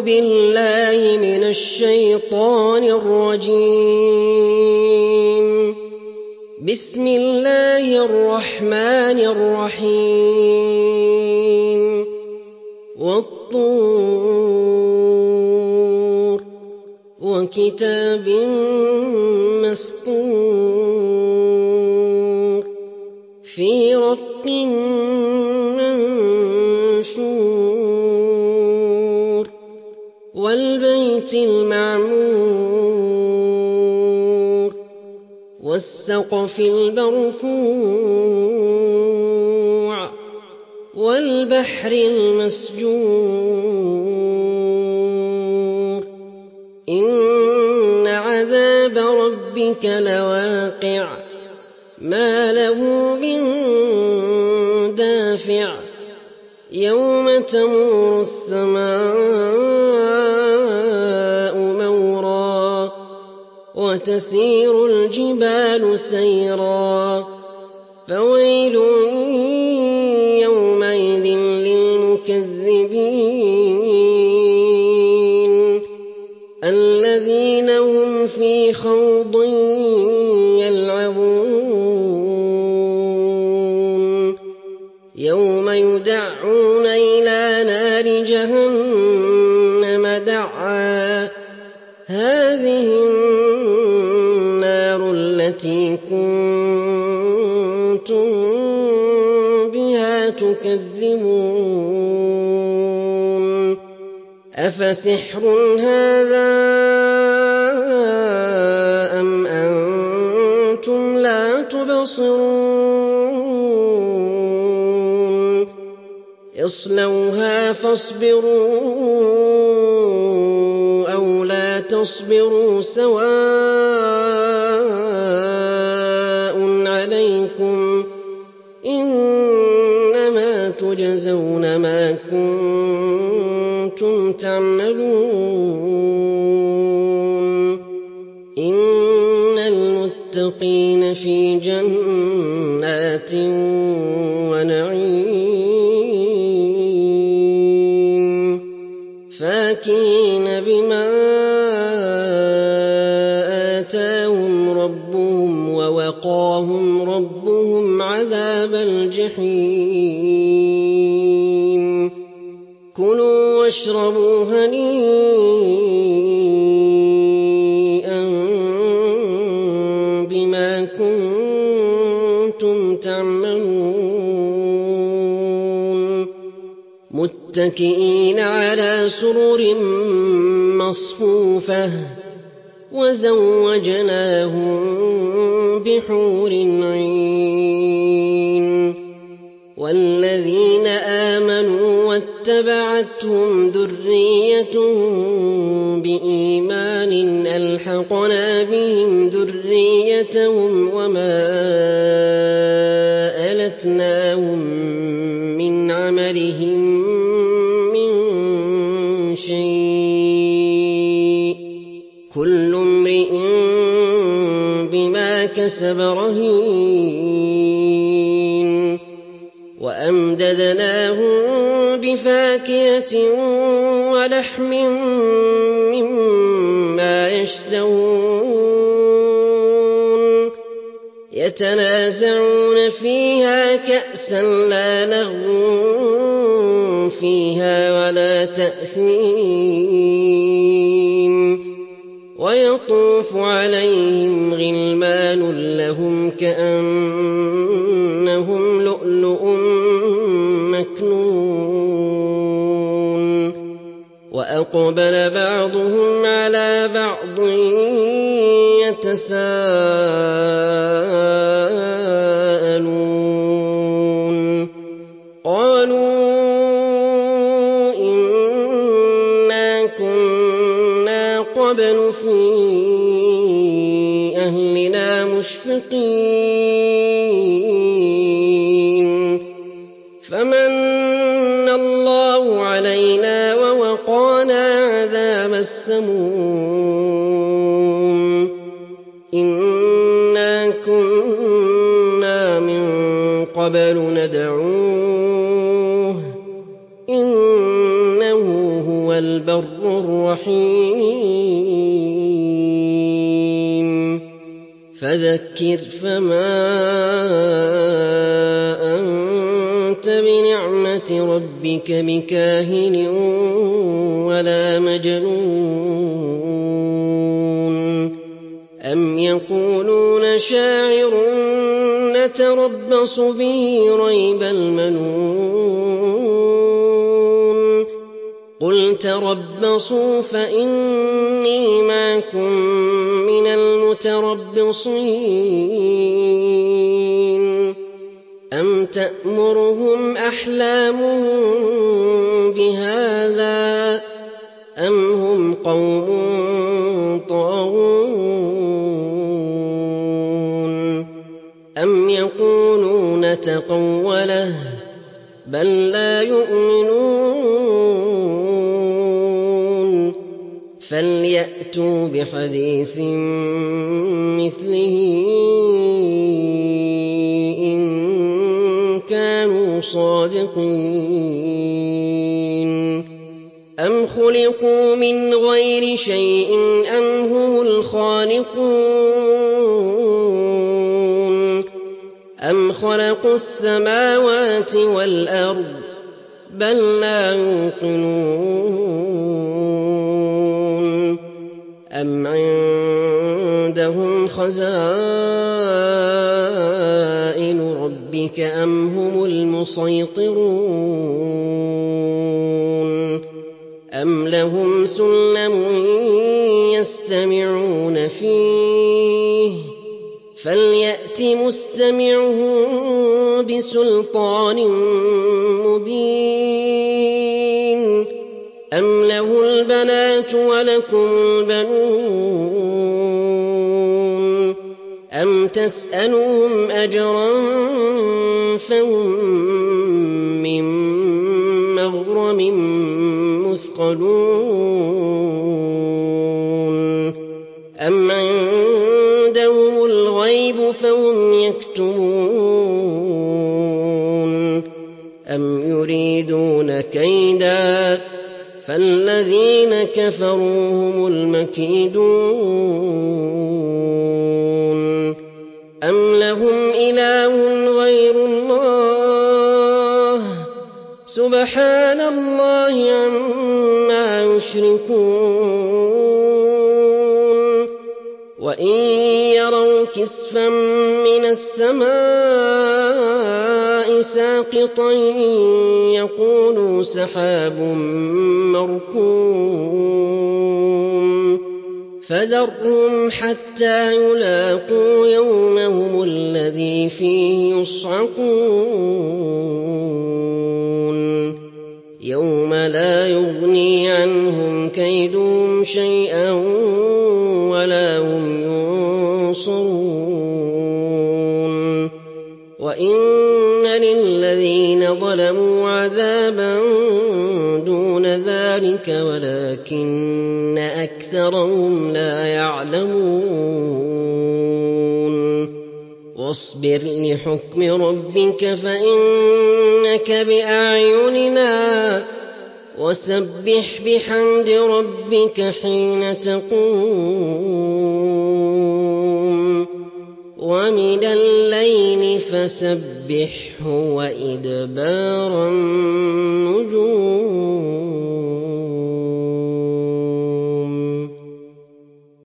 بالله من الشيطان الرجيم. بسم الله الرحمن الرحيم. والطور وكتاب مسطور في رق منشور والبيت المعمور والسقف المرفوع والبحر المسجور إن عذاب ربك لواقع ما له من دافع يوم تمور السماء مورا وتسير الجبال سيرا فويل يومئذ للمكذبين الذين هم في خوض يلعبون يوم يدعون إلى نار جهنم دعا هذه النار التي كنتم بها تكذبون أفسحر هذا أم أنتم لا تبصرون اصلوها فاصبروا أو لا تصبروا سواء عليكم إنما تجزون ما كنتم تعملون إن المتقين في جنات ونعيم فاكهين بما آتاهم ربهم ووقاهم ربهم عذاب الجحيم كلوا واشربوا هنيئا بما كنتم تعملون متكئين على سرر مصفوفة وزوجناهم بحور عين والذين آمنوا واتبعتهم ذريتهم بإيمان ألحقنا بهم ذريتهم وما ألتناهم من عملهم من شيء كل امرئ بما كسب رهين وأمددناهم بفاكهة ولحم مما يشتهون يتنازعون فيها كأسا لا لغو فيها ولا تأثيم ويطوف عليهم غلمان لهم كأنهم لؤلؤ مكنون وأقبل بعضهم على بعض يتساءلون قالوا إنا كنا قبل في أهلنا مشفقين فمن الله علينا ووقانا عذاب السموم إنا كنا من قبل ندعوه إنه هو البر الرحيم فذكر فما أنت بنعمة ربك بكاهن ولا مجنون أم يقولون شاعر نتربص به ريب المنون قل تربصوا فإني معكم من المتربصين أم تأمرهم أحلامهم بهذا أم هم قوم طاغون أم يقولون تقوله بل لا يؤمنون فليأتوا بحديث مثله إن كانوا صادقين أم خلقوا من غير شيء أم هم الخالقون أم خلقوا السماوات والأرض بل لا يوقنون أم عندهم خزائن ربك أم هم المسيطرون أم لهم سلم يستمعون فيه فليأت مستمعهم بسلطان مبين أم له البنات ولكم البنون أم تسألهم أجرا فهم من مغرم مثقلون أم عندهم الغيب فهم يكتبون أم يريدون كيدا فالذين كفروا هم المكيدون أم لهم إله غير الله سبحان الله عما يشركون وإن يروا كسفا من السماء ساقطا يقولوا سحاب مركوم فذرهم حتى يلاقوا يومهم الذي فيه يصعقون يوم لا يغني عنهم كيدهم شيئا ولا هم ينصرون وإن للذين ظلموا عذابا دون ذلك ولكن أكثرهم لا يعلمون واصبر لحكم ربك فإنك بأعيننا وسبح بحمد ربك حين تقوم ومن الليل فسبحه وإدبار النجوم